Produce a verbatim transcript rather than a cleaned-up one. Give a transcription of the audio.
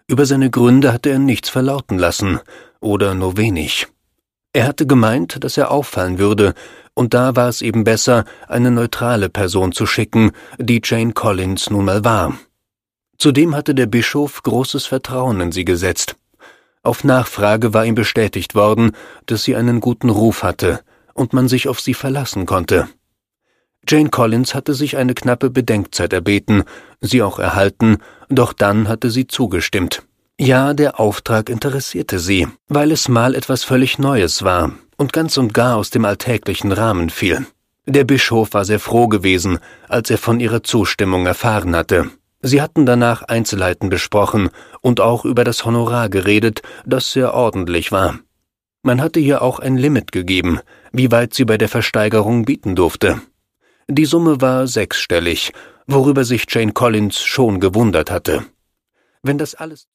Über seine Gründe hatte er nichts verlauten lassen, oder nur wenig. Er hatte gemeint, dass er auffallen würde, und da war es eben besser, eine neutrale Person zu schicken, die Jane Collins nun mal war. Zudem hatte der Bischof großes Vertrauen in sie gesetzt. Auf Nachfrage war ihm bestätigt worden, dass sie einen guten Ruf hatte und man sich auf sie verlassen konnte. Jane Collins hatte sich eine knappe Bedenkzeit erbeten, sie auch erhalten, doch dann hatte sie zugestimmt. Ja, der Auftrag interessierte sie, weil es mal etwas völlig Neues war und ganz und gar aus dem alltäglichen Rahmen fiel. Der Bischof war sehr froh gewesen, als er von ihrer Zustimmung erfahren hatte. Sie hatten danach Einzelheiten besprochen und auch über das Honorar geredet, das sehr ordentlich war. Man hatte ihr auch ein Limit gegeben, wie weit sie bei der Versteigerung bieten durfte. Die Summe war sechsstellig, worüber sich Jane Collins schon gewundert hatte. Wenn das alles